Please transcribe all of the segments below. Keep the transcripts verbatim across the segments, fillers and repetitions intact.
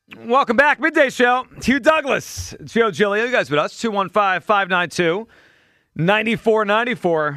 Welcome back. Midday Show. Hugh Douglas. Joe Giglio. You guys with us. two one five, five nine two, nine four nine four.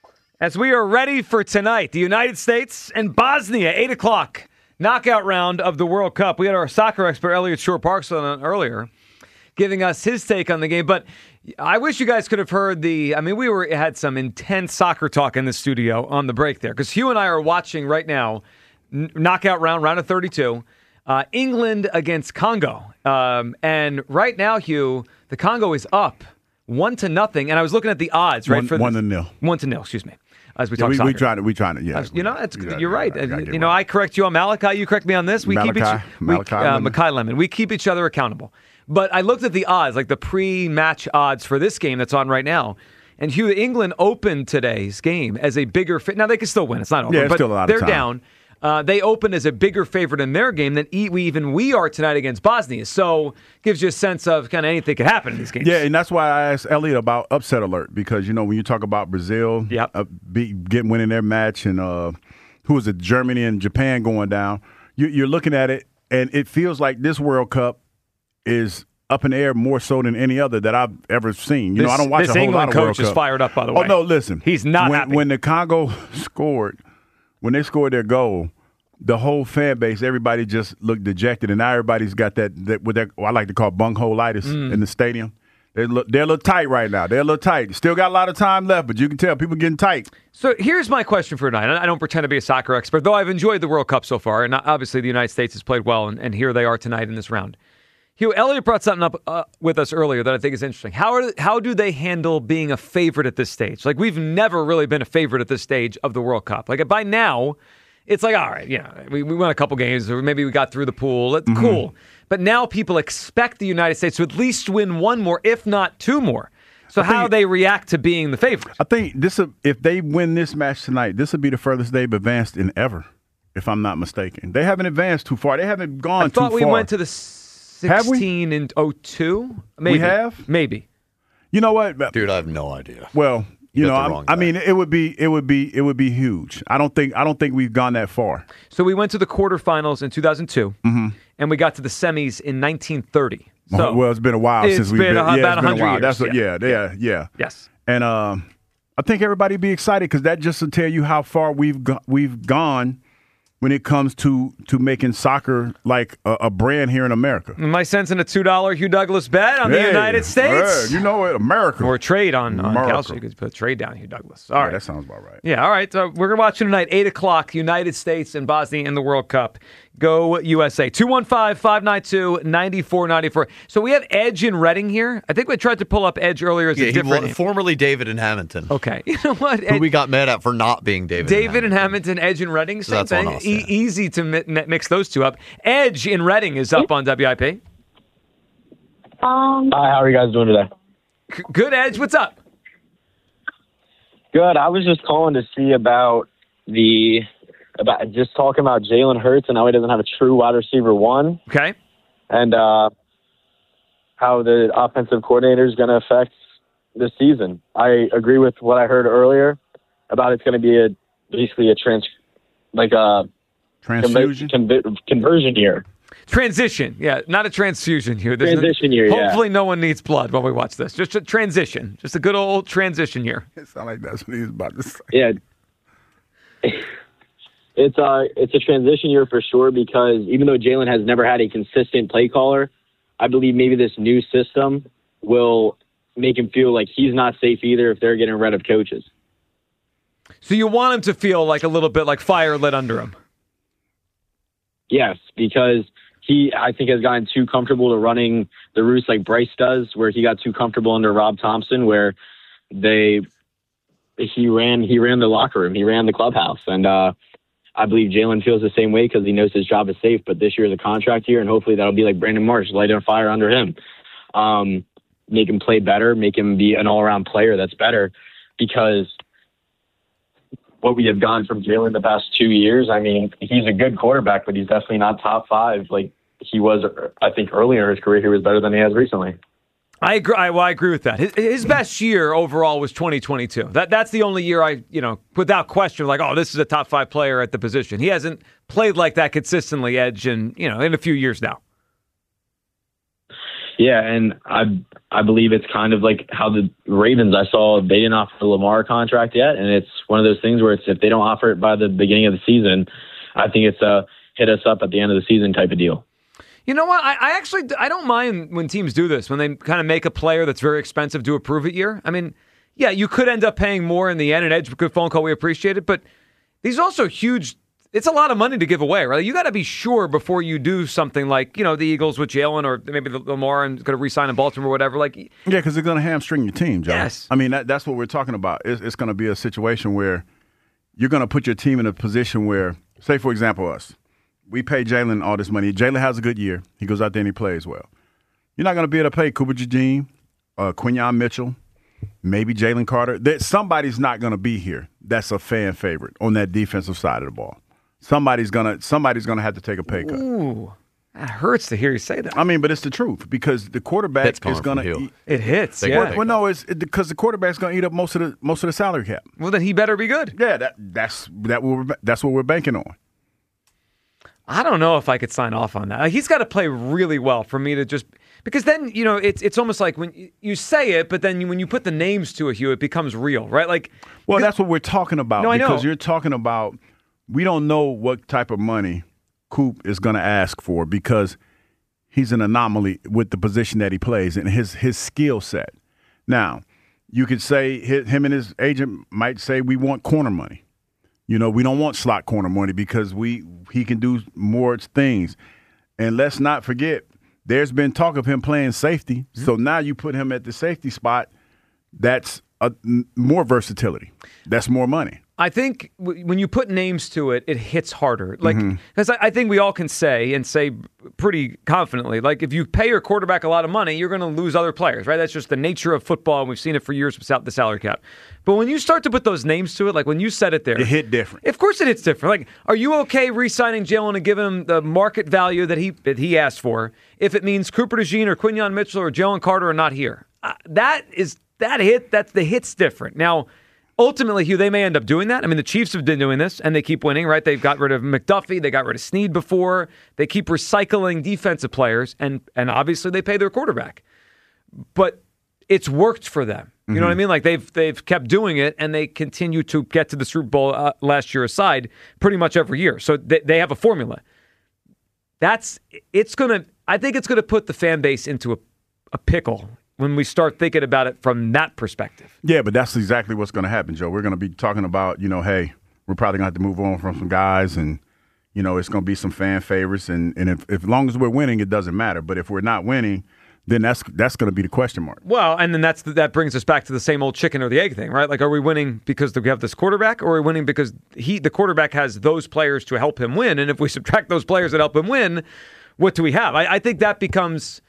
As we are ready for tonight, the United States and Bosnia, eight o'clock, knockout round of the World Cup. We had our soccer expert, Elliot Shore-Parks, on earlier, giving us his take on the game. But I wish you guys could have heard the, I mean, we were had some intense soccer talk in the studio on the break there. Because Hugh and I are watching right now, n- knockout round, round of thirty-two. Uh, England against Congo. Um, and right now, Hugh, the Congo is up one to nothing. And I was looking at the odds, right? One, for one the, to nil. One to nil, excuse me. As we yeah, talk we, soccer. we trying to, we trying to, yeah. Uh, you know, it's, you you're right. right. Uh, You know, right. I correct you on Malachi. You correct me on this. We Malachi, keep each, we, Malachi uh, Lemon. Malachi Lemon. We keep each other accountable. But I looked at the odds, like the pre-match odds for this game that's on right now. And Hugh, England opened today's game as a bigger fit. Now, they can still win. It's not over. Yeah, it's but still a lot of they're time. down. Uh, they opened as a bigger favorite in their game than e- we even we are tonight against Bosnia. So gives you a sense of kind of anything could happen in these games. Yeah, and that's why I asked Elliot about upset alert because, you know, when you talk about Brazil Yep. uh, be, getting winning their match and uh, who was it, Germany and Japan going down, you, you're looking at it and it feels like this World Cup is up in the air more so than any other that I've ever seen. You this, know, I don't watch this a whole England lot of World coach Cup. is fired up, by the way. Oh, no, listen. He's not when, happy. When the Congo scored, when they scored their goal, the whole fan base, everybody just looked dejected, and now everybody's got that, that what, that, what I like to call bunghole-itis Mm. in the stadium. They look, they're a little tight right now. They're a little tight. Still got a lot of time left, but you can tell people getting tight. So here's my question for tonight. I don't pretend to be a soccer expert, though I've enjoyed the World Cup so far, and obviously the United States has played well, and, and here they are tonight in this round. Hugh, Elliot brought something up uh, with us earlier that I think is interesting. How are how do they handle being a favorite at this stage? Like, we've never really been a favorite at this stage of the World Cup. Like, by now, it's like, all right, yeah, we, we won a couple games, or maybe we got through the pool. That's Mm-hmm. cool. But now people expect the United States to at least win one more, if not two more. So how they react to being the favorite? I think this, if they win this match tonight, this would be the furthest they've advanced in ever, if I'm not mistaken. They haven't advanced too far. They haven't gone I too far. thought we went to the Have we? sixteen in oh two. Maybe. We have? Maybe. You know what? Dude, I have no idea. Well, you, You know, got the I'm- wrong I guy. mean, it would be, it would be, it would be huge. I don't think, I don't think we've gone that far. So we went to the quarterfinals in two thousand two, Mm-hmm. and we got to the semis in nineteen thirty. So well, it's been a while it's since we've been been. a- yeah, about it's been a one hundred while. years, That's what, yeah. yeah, yeah, yeah. yes. And um, I think everybody be excited because that just will tell you how far we've go- we've gone when it comes to to making soccer like a, a brand here in America. Am I sensing a two dollar Hugh Douglas bet on the Hey, United States? hey, you know what, America. Or a trade on, on America. Kelsey. You could put a trade down, Hugh Douglas. All Yeah, right. that sounds about right. Yeah, all right. So we're watching tonight, eight o'clock, United States and Bosnia in the World Cup. Go U S A. two one five, five nine two, nine four nine four. So we have Edge in Reading here. I think we tried to pull up Edge earlier as Yeah, a he different was name. formerly David in Hamilton. Okay. You know what? Who Ed- we got mad at for not being David. David in and Hamilton, Edge and Reading, same that's on thing. us, E- yeah. easy to mi- mi- mix those two up. Edge in Reading is up on W I P. Um, Hi, how are you guys doing today? C- Good, Edge. What's up? Good. I was just calling to see about the about just talking about Jalen Hurts and how he doesn't have a true wide receiver one, Okay. and uh, how the offensive coordinator is going to affect the season. I agree with what I heard earlier about it's going to be a basically a trans like a Transfusion. conver- conversion year. Transition. Yeah, not a transfusion here. There's no- Transition year, yeah. Hopefully no one needs blood while we watch this. Just a transition. Just a good old transition year. It sounds like that's what he was about to say. Yeah. It's a it's a transition year for sure because even though Jalen has never had a consistent play caller, I believe maybe this new system will make him feel like he's not safe either if they're getting rid of coaches. So you want him to feel like a little bit like fire lit under him. Yes, because he I think has gotten too comfortable to running the routes like Bryce does, where he got too comfortable under Rob Thompson, where they he ran he ran the locker room, he ran the clubhouse, and uh, I believe Jalen feels the same way because he knows his job is safe. But this year is a contract year, and hopefully that'll be like Brandon Marsh, light a fire under him, um, make him play better, make him be an all-around player that's better. Because what we have gotten from Jalen the past two years, I mean, he's a good quarterback, but he's definitely not top five like he was. I think earlier in his career, he was better than he has recently. I agree. I, well, I agree with that. His, his best year overall was twenty twenty-two. That that's the only year I, you know, without question, like, oh, this is a top five player at the position. He hasn't played like that consistently, Edge, in you know, in a few years now. Yeah, and I I believe it's kind of like how the Ravens, I saw they didn't offer the Lamar contract yet, and it's one of those things where it's if they don't offer it by the beginning of the season, I think it's a hit us up at the end of the season type of deal. You know what? I, I actually I don't mind when teams do this, when they kind of make a player that's very expensive do a prove-it year. I mean, yeah, you could end up paying more in the end. An Edge, good phone call, we appreciate it, but these are also huge. It's a lot of money to give away, right? You got to be sure before you do something like, you know, the Eagles with Jalen or maybe the Lamar and going to re-sign in Baltimore or whatever. Like, yeah, because they're going to hamstring your team, Joe. Yes. I mean, that, that's what we're talking about. It's, it's going to be a situation where you're going to put your team in a position where, say, for example, us. We pay Jalen all this money. Jalen has a good year. He goes out there and he plays well. You're not going to be able to pay Cooper Eugene, uh, Quinyon Mitchell, maybe Jalen Carter. That somebody's not going to be here that's a fan favorite on that defensive side of the ball. Somebody's gonna somebody's gonna have to take a pay cut. Ooh, that hurts to hear you say that. I mean, but it's the truth because the quarterback That's is coming gonna. from you. Eat, It hits, They yeah. work. well, no, it's because the quarterback's gonna eat up most of the most of the salary cap. Well, then he better be good. Yeah, that that's that we're, that's what we're banking on. I don't know if I could sign off on that. Like, he's got to play really well for me to just because then you know it's it's almost like when you- you say it, but then when you put the names to it, Hugh, it becomes real, right? Like, Well, that's what we're talking about. No, I know. Because you're talking about we don't know what type of money Coop is going to ask for because he's an anomaly with the position that he plays and his his skill set. Now, you could say hi- him and his agent might say we want corner money. You know, we don't want slot corner money because we he can do more things. And let's not forget, there's been talk of him playing safety. So now you put him at the safety spot. That's a, n- more versatility. That's more money. I think w- when you put names to it, it hits harder. Like, Mm-hmm. because I, I think we all can say and say pretty confidently, like, if you pay your quarterback a lot of money, you're going to lose other players, right? That's just the nature of football, and we've seen it for years without the salary cap. But when you start to put those names to it, like when you said it there, It hit different. Of course, it hits different. Like, are you okay re-signing Jalen and giving him the market value that he that he asked for if it means Cooper DeJean or Quinyon Mitchell or Jalen Carter are not here? Uh, that is that hit. That's the hit's different now. Ultimately, Hugh, they may end up doing that. I mean, the Chiefs have been doing this, and they keep winning, right? They've got rid of McDuffie. They got rid of Snead before. They keep recycling defensive players, and and obviously they pay their quarterback. But it's worked for them. You know what I mean? Like, they've they've kept doing it, and they continue to get to the Super Bowl uh, last year aside pretty much every year. So they, they have a formula. That's it's going to – I think it's going to put the fan base into a, a pickle when we start thinking about it from that perspective. Yeah, but that's exactly what's going to happen, Joe. We're going to be talking about, you know, hey, we're probably going to have to move on from some guys and, you know, it's going to be some fan favorites. And, and if, if as long as we're winning, it doesn't matter. But if we're not winning, then that's that's going to be the question mark. Well, and then that's that brings us back to the same old chicken or the egg thing, right? Like, are we winning because we have this quarterback, or are we winning because he, the quarterback, has those players to help him win? And if we subtract those players that help him win, what do we have? I, I think that becomes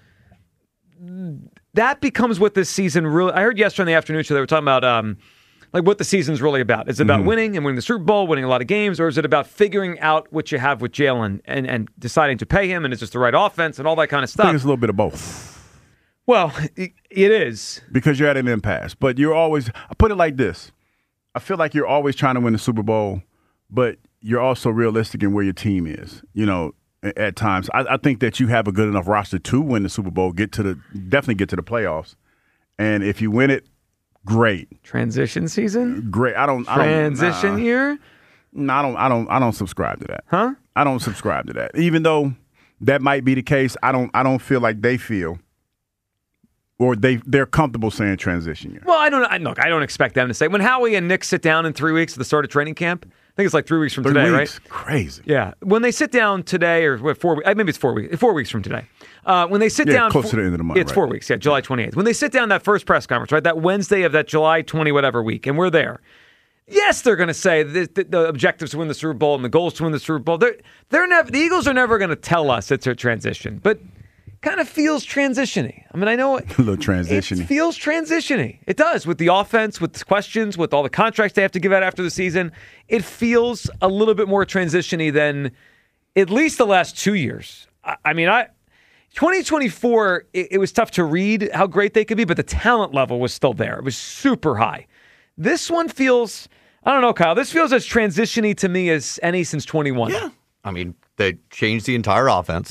that becomes what this season really. I heard yesterday in the afternoon show they were talking about um, like what the season's really about. Is it about Mm-hmm. winning and winning the Super Bowl, winning a lot of games, or is it about figuring out what you have with Jalen and and deciding to pay him, and is this the right offense and all that kind of I stuff? think it's a little bit of both. Well, it, it is. Because you're at an impasse. But you're always – I put it like this. I feel like you're always trying to win the Super Bowl, but you're also realistic in where your team is, you know, a- at times. I, I think that you have a good enough roster to win the Super Bowl, get to the definitely get to the playoffs. And if you win it, great. Transition season? Great. I don't – I don't Transition nah. year? No, I don't I don't I don't subscribe to that. Huh? I don't subscribe to that. Even though that might be the case, I don't I don't feel like they feel or they they're comfortable saying transition year. Well, I don't. I, look, I don't expect them to say when Howie and Nick sit down in three weeks at the start of training camp. I think it's like three weeks from Three today, weeks. right? Crazy. Yeah, when they sit down today, or what, four? Maybe it's four weeks. Four weeks from today. Uh, when they sit Yeah, down, close four, to the end of the month, It's right. four weeks. Yeah, July twenty eighth. When they sit down that first press conference, right, that Wednesday of that July twenty whatever week, and we're there. Yes, they're going to say the, the, the objectives to win the Super Bowl and the goals to win the Super Bowl. They're they're never. The Eagles are never going to tell us it's a transition, but kind of feels transition-y. I mean, I know it, A little transition-y. It feels transition-y. It does with the offense, with the questions, with all the contracts they have to give out after the season. It feels a little bit more transition-y than at least the last two years. I, I mean, I twenty twenty-four, it, it was tough to read how great they could be, but the talent level was still there. It was super high. This one feels, I don't know, Kyle, this feels as transition-y to me as any since twenty-one. Yeah. I mean, they changed the entire offense. Mm-hmm.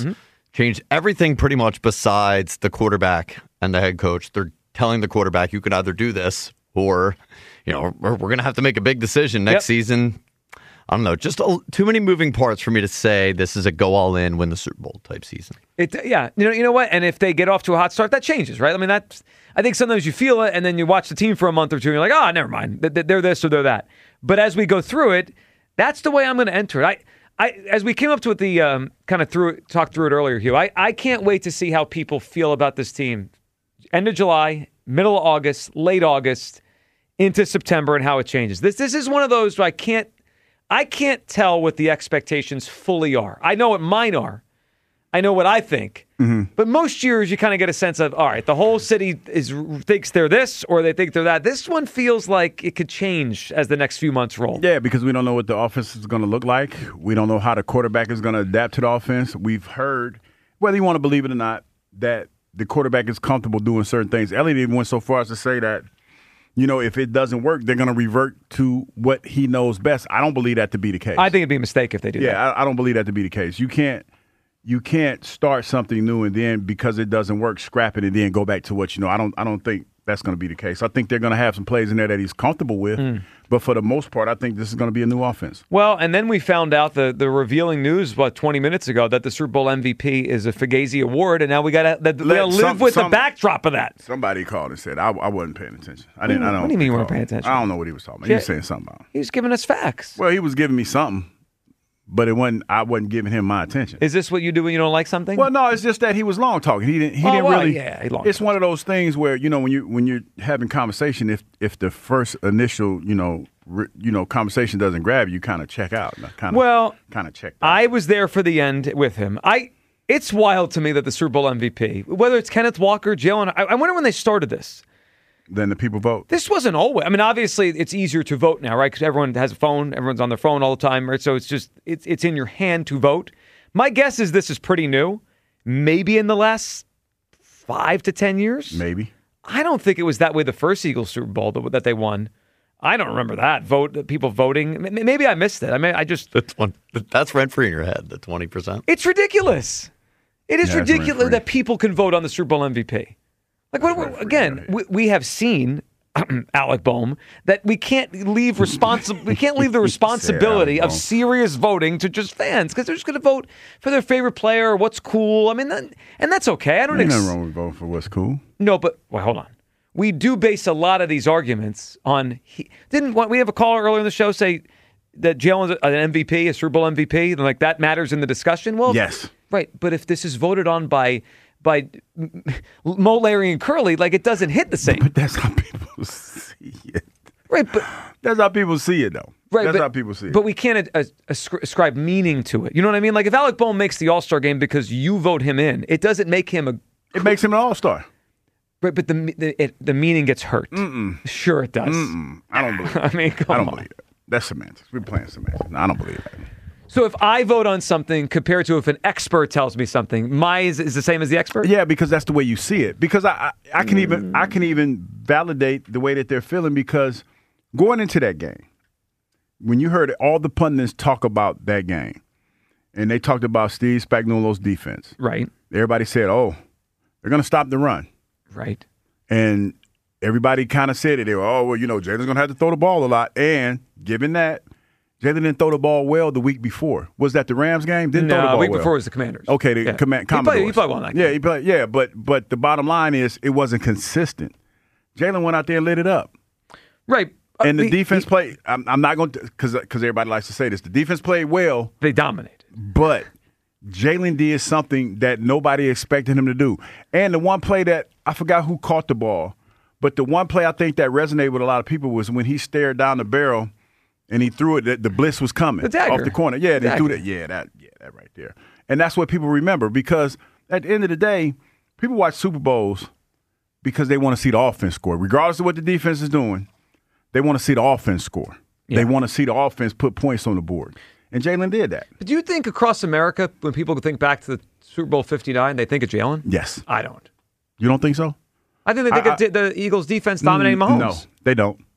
changed everything pretty much besides the quarterback and the head coach. They're telling the quarterback, you can either do this or, you know, we're, we're going to have to make a big decision next Yep. season. I don't know, just a, too many moving parts for me to say this is a go all in, win the Super Bowl type season. It, yeah, you know, you know what? And if they get off to a hot start, that changes, right? I mean, that's. I think sometimes you feel it, and then you watch the team for a month or two, and you're like, oh, never mind, they're this or they're that. But as we go through it, that's the way I'm going to enter it. I, I, as we came up to it, the um, kind of through talked through it earlier, Hugh. I, I can't wait to see how people feel about this team. End of July, middle of August, late August, into September, and how it changes. This this is one of those where I can't. I can't tell what the expectations fully are. I know what mine are. I know what I think. Mm-hmm. But most years, you kind of get a sense of, all right, the whole city is thinks they're this or they think they're that. This one feels like it could change as the next few months roll. Yeah, because we don't know what the offense is going to look like. We don't know how the quarterback is going to adapt to the offense. We've heard, whether you want to believe it or not, that the quarterback is comfortable doing certain things. Elliott even went so far as to say that, you know, if it doesn't work, they're going to revert to what he knows best. I don't believe that to be the case. I think it'd be a mistake if they do yeah, that. Yeah, I, I don't believe that to be the case. You can't you can't start something new and then because it doesn't work, scrap it and then go back to what you know. I don't I don't think that's going to be the case. I think they're going to have some plays in there that he's comfortable with. Mm. But for the most part, I think this is going to be a new offense. Well, and then we found out the the revealing news, what, twenty minutes ago, that the Super Bowl M V P is a Fugazi Award, and now we got to live some, with some, the backdrop of that. Somebody called and said, I, I wasn't paying attention. I didn't. I don't what do you mean you weren't paying attention? I don't know what he was talking about. He was saying something about it. He was giving us facts. Well, he was giving me something. But it wasn't. I wasn't giving him my attention. Is this what you do when you don't like something? Well, no. It's just that he was long talking. He didn't. He oh, didn't well, really. Yeah, he long it's talking. one of those things where you know when you when you're having conversation, if if the first initial you know re, you know conversation doesn't grab you, you kind of check out. Kind of well, kind of check. I was there for the end with him. I. It's wild to me that the Super Bowl M V P, whether it's Kenneth Walker, Jalen. I, I wonder when they started this. Then the people vote. This wasn't always. I mean, obviously, it's easier to vote now, right? Because everyone has a phone. Everyone's on their phone all the time, right? So it's just it's it's in your hand to vote. My guess is this is pretty new. Maybe in the last five to ten years. Maybe. I don't think it was that way the first Eagles Super Bowl that, that they won. I don't remember that vote. People voting. Maybe I missed it. I mean, I just that's one. That's rent free in your head. The twenty percent. It's ridiculous. It is yeah, ridiculous that people can vote on the Super Bowl M V P. Like what, again, we, we have seen Alec Boehm that we can't leave responsi- we can't leave the responsibility of serious voting to just fans because they're just going to vote for their favorite player or what's cool. I mean, that, and that's okay. I don't. Ain't Ex- nothing wrong with voting for what's cool. No, but well, hold on. We do base a lot of these arguments on. He, didn't we have a caller earlier in the show say that Jalen's an M V P, a Super Bowl M V P, and like that matters in the discussion? Well, yes, right. But if this is voted on by by Mo, Larry, and Curly, like it doesn't hit the same. But that's how people see it. Right, but that's how people see it, though. Right, that's but, how people see it. But we can't uh, ascribe meaning to it. You know what I mean? Like if Alec Boehm makes the All-Star game because you vote him in, it doesn't make him a. It makes him an All-Star. Right, but the the, it, the meaning gets hurt. Mm-mm. Sure, it does. Mm-mm. I don't believe it. I mean, come I don't on. believe it. That's semantics. We're playing semantics. No, I don't believe that. So if I vote on something compared to if an expert tells me something, my is, is the same as the expert? Yeah, because that's the way you see it. Because I, I, I can even I can even validate the way that they're feeling because going into that game, when you heard all the pundits talk about that game, and they talked about Steve Spagnuolo's defense, right? Everybody said, "Oh, they're going to stop the run," right? And everybody kind of said it. They were, "Oh, well, you know, Jalen's going to have to throw the ball a lot," and given that. Jalen didn't throw the ball well the week before. Was that the Rams game? Didn't no, throw the ball the week well. before was the Commanders. Okay, the yeah. command, Commodores. He played, he played well that game. Yeah, he played, yeah, but but the bottom line is it wasn't consistent. Jalen went out there and lit it up. Right. Uh, and the he, defense he, played, I'm, I'm not going to, because because everybody likes to say this, the defense played well. They dominated. But Jalen did something that nobody expected him to do. And the one play that, I forgot who caught the ball, but the one play I think that resonated with a lot of people was when he stared down the barrel and he threw it. The, the blitz was coming the off the corner. Yeah, the they threw that. Yeah, that. Yeah, that right there. And that's what people remember because at the end of the day, people watch Super Bowls because they want to see the offense score, regardless of what the defense is doing. They want to see the offense score. Yeah. They want to see the offense put points on the board. And Jalen did that. But do you think across America, when people think back to the Super Bowl fifty-nine, they think of Jalen? Yes. I don't. You don't think so? I think they think I, of the Eagles' defense dominating Mahomes. No, they don't.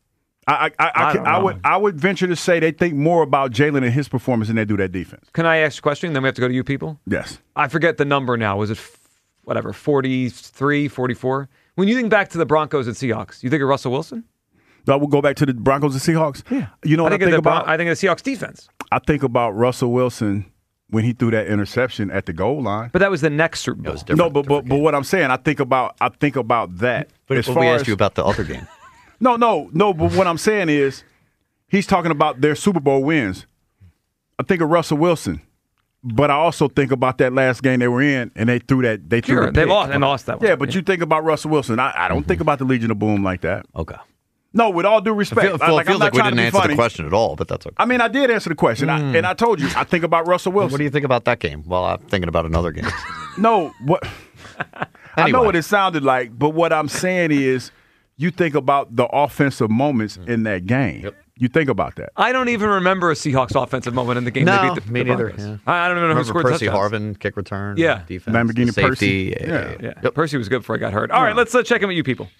I I, I, I, I can- don't I know. would I would venture to say they think more about Jalen and his performance than they do that defense. Can I ask you a question? Then we have to go to you people. Yes. I forget the number now. Was it f- whatever, forty-three, forty-four? When you think back to the Broncos and Seahawks, you think of Russell Wilson? I will go back to the Broncos and Seahawks. Yeah. You know what I think, of the about? Bron- I think of the Seahawks defense. I think about Russell Wilson when he threw that interception at the goal line. But that was the next Super Bowl. It was different. No, but but, but what I'm saying, I think about I think about that. But as if far we as, asked you about the other game. No, no, no. But what I'm saying is, he's talking about their Super Bowl wins. I think of Russell Wilson, but I also think about that last game they were in, and they threw that. They threw Sure, the they pick. lost and lost that one. Yeah, but you think about Russell Wilson. I, I don't think about the Legion of Boom like that. Okay. No, with all due I respect, feel, I- feel, like, it feels I'm not like we trying didn't to be answer funny. the question at all, but that's okay. I mean, I did answer the question, I, and I told you I think about Russell Wilson. What do you think about that game? Well, I'm thinking about another game. No, what I know Anyway. what it sounded like, but what I'm saying is, you think about the offensive moments in that game. Yep. You think about that. I don't even remember a Seahawks offensive moment in the game. No, they beat the, me the neither, Broncos. yeah. I I don't even know who Remember scored Percy touchdowns. Harvin, kick return, Yeah. defense, Lamborghini safety. Percy. Yeah, Yeah. yeah, Yeah, Yep. Percy was good before I got hurt. All right, let's uh, check in with you people.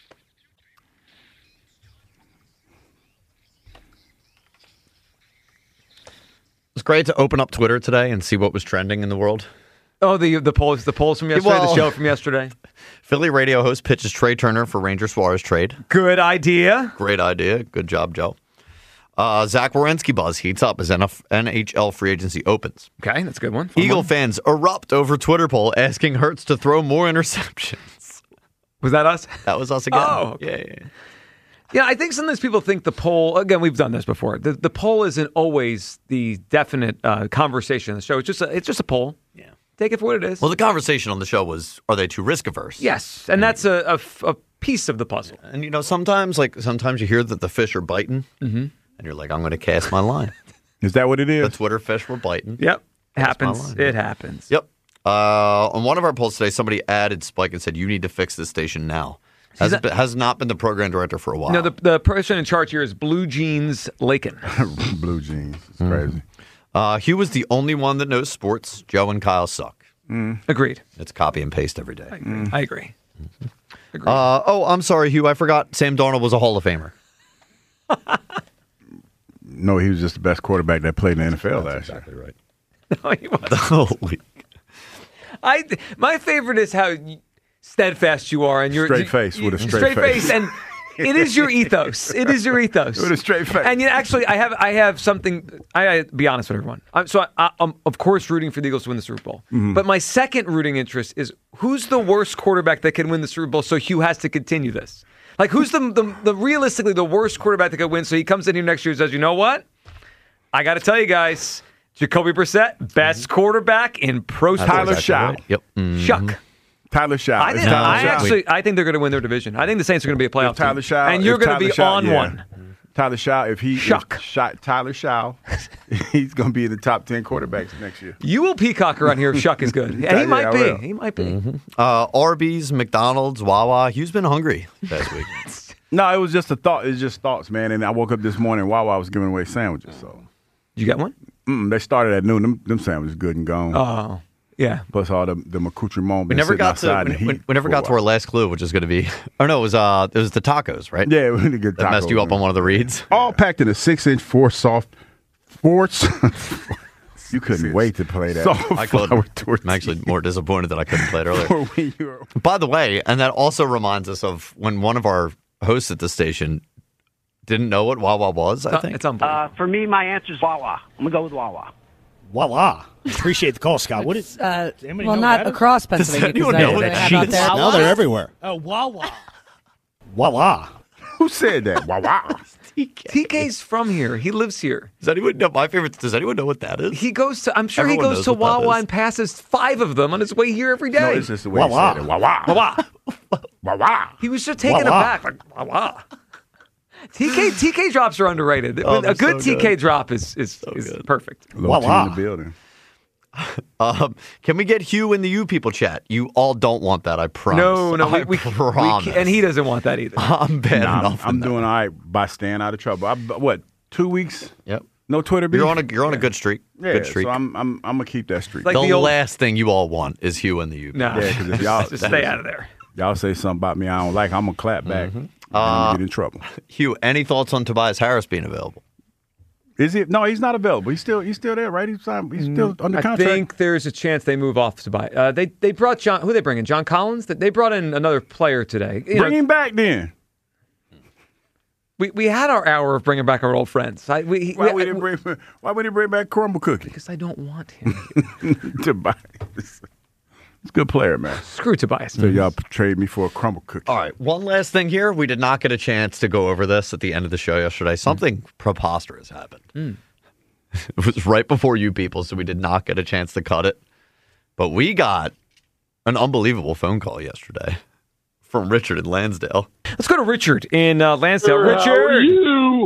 It was great to open up Twitter today and see what was trending in the world. Oh, the the polls, the polls from yesterday, Well- the show from yesterday. Philly radio host pitches Trey Turner for Ranger Suarez trade. Good idea. Great idea. Good job, Joe. Uh, Zach Wierenski buzz heats up as N H L free agency opens. Okay, that's a good one. Fun Eagle one. fans erupt over Twitter poll asking Hurts to throw more interceptions. Was that us? That was us again. Oh, okay. yeah, yeah, yeah. Yeah, I think sometimes people think the poll, again, we've done this before. The, the poll isn't always the definite uh, conversation on the show. It's just a, it's just a poll. Yeah. Take it for what it is. Well, the conversation on the show was, are they too risk averse? yes, and that's a, a f- a piece of the puzzle. And you know, sometimes like sometimes you hear that the fish are biting, mm-hmm. and you're like, I'm going to cast my line. Is that what it The is? Twitter fish were biting. Yep. That's Happens. my line. It happens. Yep. Uh, on one of our polls today, somebody added Spike and said, "You need to fix this station now." Has, that- been, has not been the program director for a while. No, the, the person in charge here is Blue Jeans Lakin. Blue jeans. It's crazy. uh, Hugh was the only one that knows sports. Joe and Kyle suck. Agreed. It's copy and paste every day. I agree. Agreed. Uh, oh, I'm sorry, Hugh. I forgot Sam Darnold was a Hall of Famer. No, he was just the best quarterback that played in the N F L last year. right. No, he wasn't. Holy. I my favorite is how steadfast you are, and you're Straight face with a you- straight face. and it is your ethos. It is your ethos With a straight face. And you know, actually, I have I have something. I, I be honest with everyone. I'm, so I, I'm of course rooting for the Eagles to win the Super Bowl. Mm-hmm. But my second rooting interest is who's the worst quarterback that can win the Super Bowl. So Hugh has to continue this. Like who's the the, the realistically the worst quarterback that could win? So he comes in here next year and says, you know what? I got to tell you guys, Jacoby Brissett, best quarterback in pro sports. Tyler Shaw. Right. Yep. Mm. Shuck. Tyler Shaw. I, It's think, Tyler I Shaw. actually, I think they're going to win their division. I think the Saints are going to be a playoff If Tyler team, Shaw, and you're if going to Tyler be Shaw- on yeah. one. Tyler Shaw, if he Shuck. if shot Tyler Shaw, he's going to be in the top ten quarterbacks next year. You will peacock around here if Shuck is good. Yeah, he Yeah, might I be. will. He might be. Uh, Arby's, McDonald's, Wawa. Hugh's been hungry last week. No, it was just a thought. It's just thoughts, man. And I woke up this morning while I was giving away sandwiches. So You got one? mm, they started at noon. Them, them sandwiches good and gone. Oh, yeah. Plus all the the accoutrement. We never got to we, we- we never got to our last clue, which is going to be. Oh no, it was uh, it was the tacos, right? Yeah, we need to get That messed tacos, you up man. on one of the reads. All packed in a six-inch four soft forts. You couldn't wait to play that. Soft I could. flour tortillas. I'm actually more disappointed that I couldn't play it earlier. For when you were- By the way, and that also reminds us of when one of our hosts at the station didn't know what Wawa was. I think It's unbelievable. Uh, for me, my answer is Wawa. I'm going to go with Wawa. Voila. Appreciate the call, Scott. What is, Uh, does anybody well, know not better? across Pennsylvania. anyone because know I- what how cheese about there? Now they're everywhere. Oh, Wawa. Voila. Who said that? Wow, wow. T K's from here. He lives here. does anyone know my favorite? Does anyone know what that is? He goes to. I'm sure Everyone he goes knows to what that Wawa is. and passes five of them on his way here every day. No, it's just the way Wawa. he said it. Wow, wow. Wawa. Wow, wow. He was just taken Wawa. aback. Like Wawa. T K T K drops are underrated. Oh, a they're good so T K good. drop is is, is good. perfect. Low T Voila. in the building. Um, can we get Hugh in the U people chat? You all don't want that, I promise. No, no, I we, we, we promise. and he doesn't want that either. I'm bad Nah, I'm, enough. I'm in that. doing all right by staying out of trouble. I, what, two weeks? Yep. No Twitter beef? You're on a you're on a good streak. yeah, good streak. so I'm, I'm, I'm going to keep that streak. Like the, the old- last thing you all want is Hugh in the U. No, Yeah, 'cause if y'all- just stay out of there. Y'all say something about me I don't like, I'm going to clap back. Uh, get in trouble. Hugh, any thoughts on Tobias Harris being available? Is he? No, he's not available. He's still he's still there, right? He's signed, he's still under I contract. think there's a chance they move off to buy. Uh, they they brought John. Who they bring in? John Collins. They brought in another player today. You Bring know, him back then. we we had our hour of bringing back our old friends. I, we, Why we, would he bring? Why would he bring back Crumble Cookie? Because I don't want him. Tobias. He's a good player, man. Screw Tobias. So y'all trade me for a Crumble Cookie. All right, one last thing here. We did not get a chance to go over this at the end of the show yesterday. Something mm. preposterous happened. Mm. It was right before you people, so we did not get a chance to cut it. But we got an unbelievable phone call yesterday from Richard in Lansdale. Let's go to Richard in uh, Lansdale. Sure, Richard. How are you?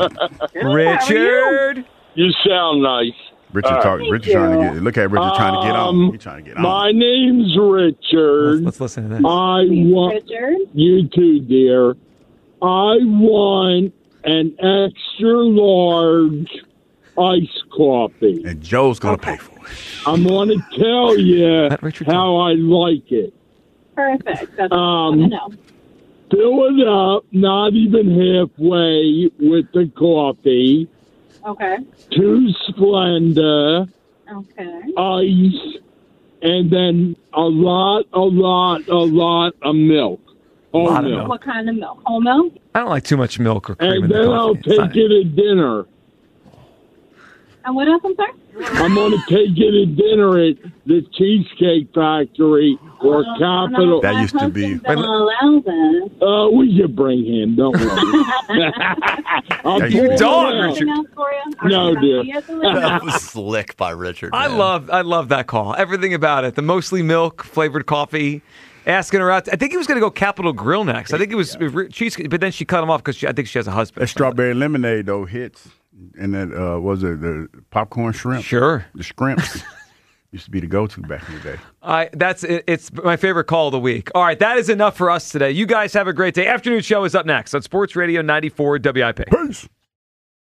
Richard. You sound nice. Richard, All talk, right. Richard trying to get. Look at Richard trying to get on. Um, He's trying to get on. My name's Richard. Let's, let's listen to this. I want Richard? you too, dear. I want an extra large iced coffee. And Joe's gonna pay for it. I'm going to tell you Let Richard how I like it. Perfect. That's Um, what I know. Fill it up, not even halfway with the coffee. Okay. Two Splenda. Okay. Ice, and then a lot, a lot, a lot of milk. Whole Lot of milk. milk. What kind of milk? Whole milk? I don't like too much milk or cream And in the then coffee. I'll It's not- take it at dinner. And what else, I'm sorry? I'm going to take it at dinner at the Cheesecake Factory or Oh, Capital. That my used to be- husband don't allow that. Uh, we can bring him. Don't worry. I'll Yeah, pull you it dog, out. Richard. Anything else for you? No, Or dear. you have to leave? That was slick by Richard. I man. love I love that call. Everything about it. The mostly milk flavored coffee. Asking her out. I think he was going to go Capitol Grill next. I think it was cheesecake, but then she cut him off because I think she has a husband. That strawberry lemonade though hits, and that uh, was it the popcorn shrimp. Sure. The shrimps used to be the go-to back in the day. I that's it, it's my favorite call of the week. All right, that is enough for us today. You guys have a great day. Afternoon show is up next on Sports Radio ninety-four W I P. Peace.